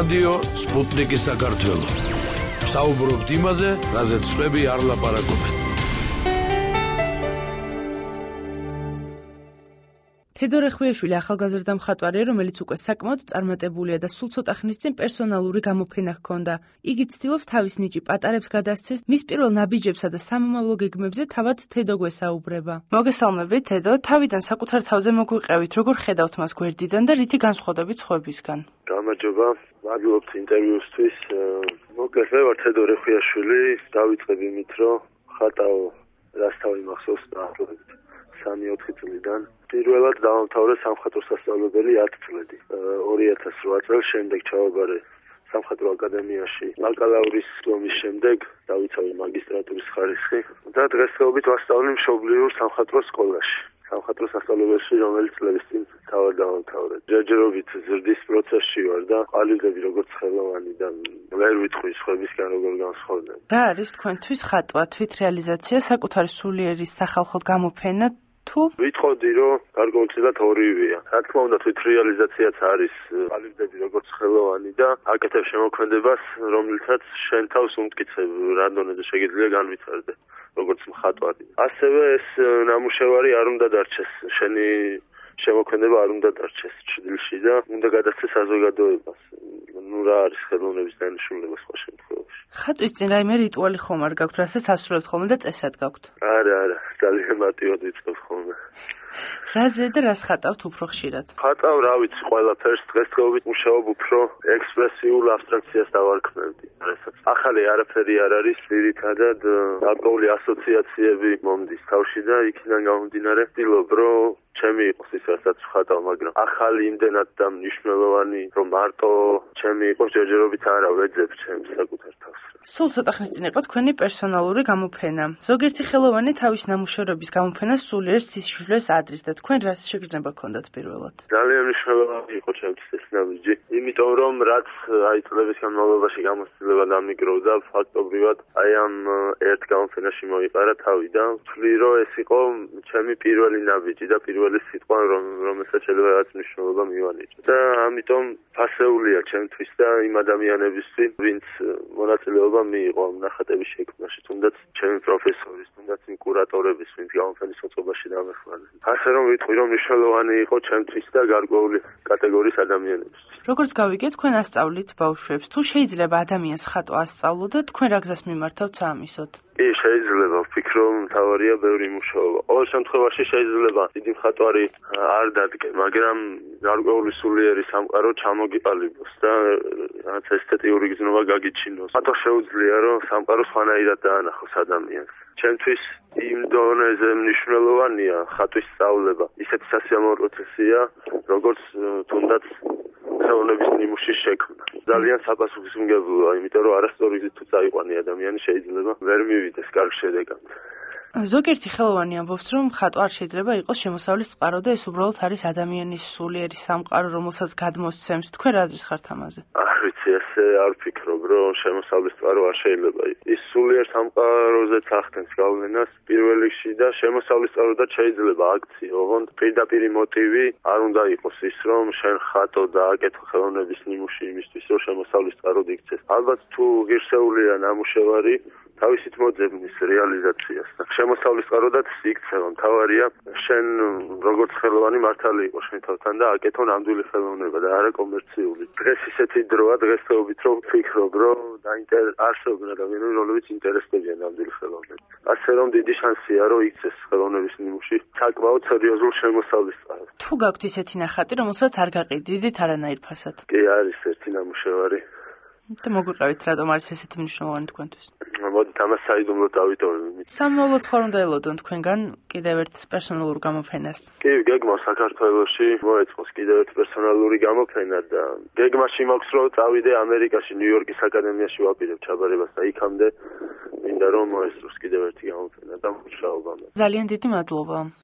რადიო სპუტნიკი საქართველო. საუბრობთ იმაზე, რაზეც სხვები არ ლაპარაკობენ. თედორე ხვიაშვილი ახალგაზრდა მხატვარია, რომელიც უკვე საკმაოდ წარმატებულია და სულ ცოტა ხნის წინ პერსონალური გამოფენა ჰქონდა. იგი ცდილობს თავის ნიჭი პატარებს გადასცეს, მის პირველ ნაბიჯებსა და სამომავლო გეგმებზე თავად თედო გვესაუბრება. მოგესალმებით, თედო, თავიდან საკუთარ თავზე მოგვიყევით, როგორ ხედავთ მას გვერდიდან და რითი განსხვავებით სხვებისგან? გამარჯობა, მადლობთ ინტერვიუსთვის. მოგესალმებით, ვარ თედორე ხვიაშვილი, დავიწყებ იმით, რომ ხატავ რას თავი მახსოვს და 3-4 წლიდან. პირველად დავამთავრე სამხატვრო სასწავლებელი 10 წლები. 2008 წელს შემდეგ ჩავაბარე სამხატვრო აკადემიაში. ბაკალავრის დიპლომის შემდეგ დავიცავი მაგისტრატურის ხარისხი და დღესდღეობით ვასწავლი მშობლიურ სამხატვრო სკოლაში. სამხატვრო სასწავლებელში, რომელიც წლების წინ თავად დავამთავრე. ჯერჯერობით ზრდის პროცესში ვარ და ყალიბები როგორც ხელოვანი და ვერ ვიტყვი სხვებისგან როგორ განსხვავდნენ. რა არის თქვენთვის ხატვა, თვითრეალიზაცია, საკუთარი სულიერი სახალხოდ გამოფენა? ვიტყოდი, რომ გარკვეულწილად ორივეა. რა თქმა უნდა, თვითრეალიზაციაც არის ყალიბები როგორც ხელოვანი და აკეთებ შემოქმედებას, რომლითაც შენ თავს უმტკიცებ, რა დონეზე შეგიძლია განვითარდე, როგორც მხატვარი. ასევე ეს ნამუშევარი არ უნდა დარჩეს, შენი შემოქმედება არ უნდა დარჩეს ჭრილში და უნდა გადასცეს საზოგადოებას. რა არის ხელოვნების დანიშნულება სხვა შემთხვევაში. ხატვის წინ რაიმე რიტუალი ხომ არ გაქვთ, რასაც ასრულებთ ხოლმე და წესად გაქვთ? არა, ძალიან მარტივად ვიწყებ ხოლმე. რაზე და რას ხატავთ უფრო ხშირად? ხატავ, რა ვიცი, ყველაფერს. დღესდღეობით მუშაობ უფრო ექსპრესიულ აბსტრაქციას დავარქმევდი. ახალი არაფერი არ არის, ძირითადად გარკვეული ასოციაციები მომდის თავში და იქიდან გამომდინარე ვცდილობ, რომ ჩემი იყოს ის, რასაც ვხატავ, მაგრამ ახალი იმდენად და მნიშვნელოვანი, რომ მარტო ჩემი იყოს ჯერჯერობით არა ვეძებ ჩემს საკუთარ თავს. სულ ცოტა ხნის წინ იყო თქვენი პერსონალური გამოფენა. ზოგიერთი ხელოვანი თავის ნამუშევრების გამოფენას სულიერ სისხლს ადრის და თქვენ რა შეგრძნება გქონდათ პირველად? ძალიან მნიშვნელოვანი იყო ჩემთვის ეს ნაბიჯი, იმიტომ რომ რაც წლების განმავლობაში გამოცდილება დამიგროვდა, ფაქტობრივად ამ ერთ გამოფენაში მოიყარა თავი და ვთვლი, რომ ეს იყო ჩემი პირველი ნაბიჯი და პირველი სიტყვა, რომელსაც შეიძლება რაც მნიშვნელობა მივანიჭო. და ამიტომ ფასეულია ჩემთვის და იმ ადამიანებისთვის, ვინც მონაწილეობა მიიღო ამ ნახატების შექმნაში, თუნდაც ჩემი პროფესორის, თუნდაც იმ კურატორების, ვინც გამოფენის მოწყობაში დამეხმარეს. ასე რომ ვიტყვი, რომ მნიშვნელოვანი იყო ჩემთვის და გარკვეული კატეგორიის ადამიანებისთვის. როგორც გავიგეთ, თქვენ ასწავლით ბავშვებს, თუ შეიძლება ადამიანს ხატვა ასწავლოთ, თქვენ რა გზას მიმართავთ საამისოდ? კი, შეიძლება, ვფიქრობ, მთავარია ბევრი მუშაობა. ყოველ შემთხვევაში შეიძლება დიდი მხატვარი არ დადგე, მაგრამ გარკვეული სულიერი სამყარო ჩამოგიყალიბოს და რაღაც ესთეტიური გზნობა გაგიჩინოს. მათო შეუძლია, რომ სამყარო სხვანაირად დაანახოს ადამიანს. ჩემთვის იმ დონეზე მნიშვნელოვანია ხატვის სწავლება. ისეთი სასიამოვნო პროცესია, როგორც თუნდაც ხელოვნების ნიმუშის შექმნა. ძალიან საპასუხისმგებლოა, იმიტომ რომ არასწორი გზით თუ წაიყვანი ადამიანი შეიძლება ვერ მივიდეს კარგ შედეგად. ზოგიერთი ხელოვანი ამბობს, რომ ხატვა არ შეიძლება იყოს შემოსავლის წყარო და ეს უბრალოდ არის ადამიანის სულიერი სამყარო, რომელსაც გადმოსცემს. თქვენ რა აზრის ხართ ამაზე? არ ვიცი, ესე არ ვფიქრობ, რომ შემოსავლის წყარო არ შეიძლება იყოს. ის სულიერ სამყაროზეც ახდენს გავლენას პირველ რიგში და შემოსავლის წყაროდაც შეიძლება აქციო, ოღონდ პირდაპირი მოტივი არ უნდა იყოს ის, რომ შენ ხატო და აკეთო ხელოვნების ნიმუში იმისთვის, რომ შემოსავლის წყაროდ იქცეს. ალბათ თუ ღირსეულია ნამუშევარი, თავისით მოძებნის რეალიზაციას და შემოსავლის წყაროდაც იქცევა. მთავარია შენ როგორც ხელოვანი მართალი იყო შენ თავთან და აკეთო ნამდვილი ხელოვნება და არა კომერციული. დღეს ისეთი დროა დღესდღეობით, რომ ვფიქრობ, რომ არსებობენ ადამიანები, რომლებიც ინტერესდებიან ნამდვილი ხელოვნებით. ასე რომ დიდი შანსია, რომ იქცეს ხელოვნების ნიმუში საკმაოდ სერიოზულ შემოსავლის წყაროდ. თუ გაქვთ ისეთი ნახატი, რომელსაც არ გაყიდით არანაირ ფასად? კი, არის ერთი ნამუშევარი. და მოგვიყევით, რატომ არის ესეთი მნიშვნელოვანი თქვენთვის? მოდით ამას საიდუმლოდ დავიტოვებთ. სამომავლოდ ხარ უნდა ელოდონ თქვენგან კიდევ ერთ პერსონალურ გამოფენას. კი, გეგმა საქართველოში მოეწყოს კიდევ ერთ პერსონალური გამოფენა და გეგმაში მაქვს რომ წავიდე ამერიკაში, ნიუ-იორკის აკადემიაში ვაპირებ ჩაბარებას და იქამდე მინდა რომ მოესწროს კიდევ ერთი გამოფენა და მუშაობა. ძალიან დიდი მადლობა.